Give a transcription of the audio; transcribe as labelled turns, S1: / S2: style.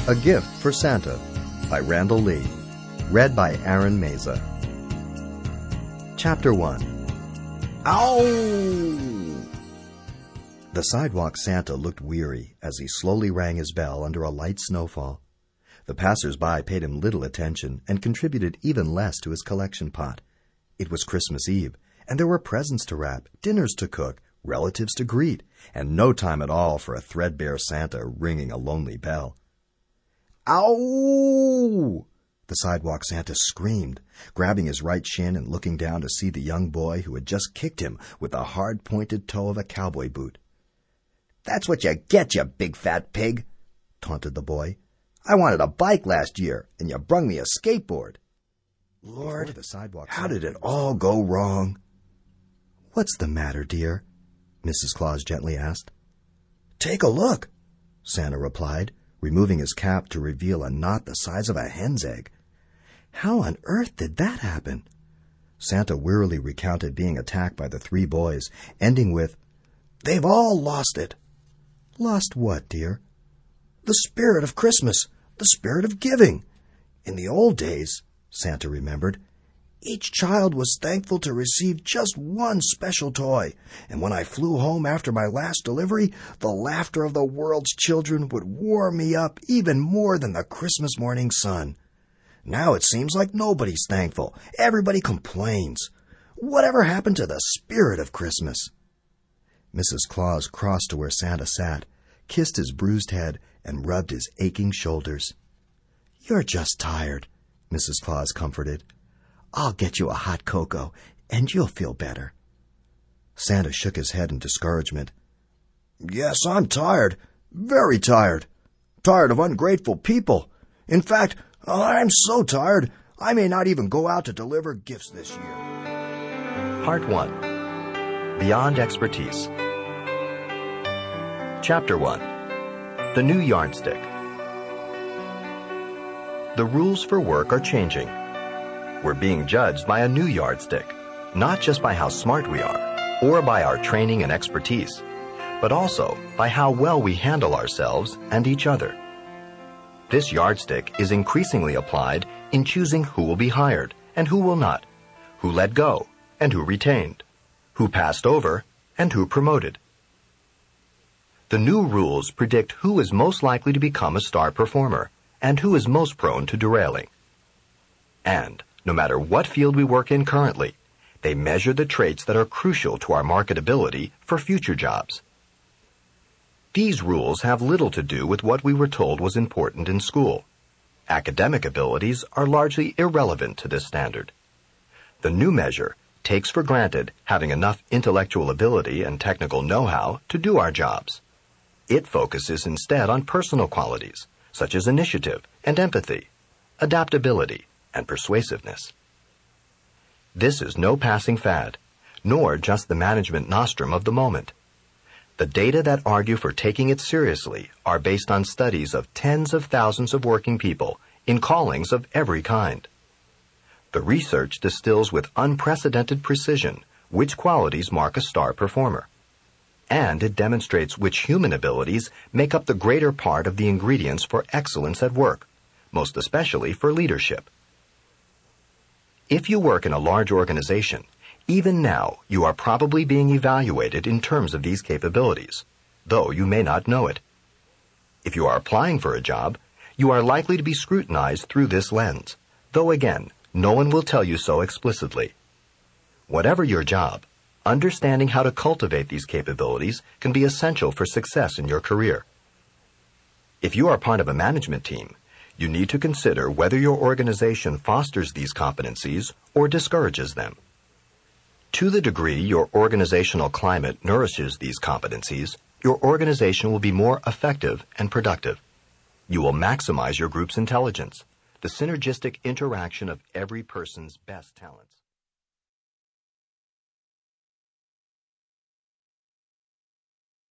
S1: A Gift for Santa by Randall Lee. Read by Aaron Meza. Chapter 1. Ow! The sidewalk Santa looked weary as he slowly rang his bell under a light snowfall. The passers-by paid him little attention and contributed even less to his collection pot. It was Christmas Eve, and there were presents to wrap, dinners to cook, relatives to greet, and no time at all for a threadbare Santa ringing a lonely bell. Ow! The sidewalk Santa screamed, grabbing his right shin and looking down to see the young boy who had just kicked him with the hard-pointed toe of a cowboy boot. "That's what you get, you big fat pig," taunted the boy. "I wanted a bike last year, and you brung me a skateboard." Lord, how did it all go wrong? "What's the matter, dear?" Mrs. Claus gently asked. "Take a look," Santa replied, removing his cap to reveal a knot the size of a hen's egg. How on earth did that happen? Santa wearily recounted being attacked by the three boys, ending with, "They've all lost it." "Lost what, dear?" "The spirit of Christmas, the spirit of giving. In the old days," Santa remembered, "each child was thankful to receive just one special toy, and when I flew home after my last delivery, the laughter of the world's children would warm me up even more than the Christmas morning sun. Now it seems like nobody's thankful. Everybody complains. Whatever happened to the spirit of Christmas?" Mrs. Claus crossed to where Santa sat, kissed his bruised head, and rubbed his aching shoulders. "You're just tired," Mrs. Claus comforted. "I'll get you a hot cocoa, and you'll feel better." Santa shook his head in discouragement. "Yes, I'm tired. Very tired. Tired of ungrateful people. In fact, I'm so tired, I may not even go out to deliver gifts this year."
S2: Part 1. Beyond Expertise. Chapter 1. The New Yardstick. The rules for work are changing. We're being judged by a new yardstick, not just by how smart we are, or by our training and expertise, but also by how well we handle ourselves and each other. This yardstick is increasingly applied in choosing who will be hired and who will not, who let go and who retained, who passed over and who promoted. The new rules predict who is most likely to become a star performer and who is most prone to derailing. And no matter what field we work in currently, they measure the traits that are crucial to our marketability for future jobs. These rules have little to do with what we were told was important in school. Academic abilities are largely irrelevant to this standard. The new measure takes for granted having enough intellectual ability and technical know-how to do our jobs. It focuses instead on personal qualities, such as initiative and empathy, adaptability, and persuasiveness. This is no passing fad, nor just the management nostrum of the moment. The data that argue for taking it seriously are based on studies of tens of thousands of working people in callings of every kind. The research distills with unprecedented precision which qualities mark a star performer, and it demonstrates which human abilities make up the greater part of the ingredients for excellence at work, most especially for leadership. If you work in a large organization, even now you are probably being evaluated in terms of these capabilities, though you may not know it. If you are applying for a job, you are likely to be scrutinized through this lens, though again, no one will tell you so explicitly. Whatever your job, understanding how to cultivate these capabilities can be essential for success in your career. If you are part of a management team, you need to consider whether your organization fosters these competencies or discourages them. To the degree your organizational climate nourishes these competencies, your organization will be more effective and productive. You will maximize your group's intelligence, the synergistic interaction of every person's best talents.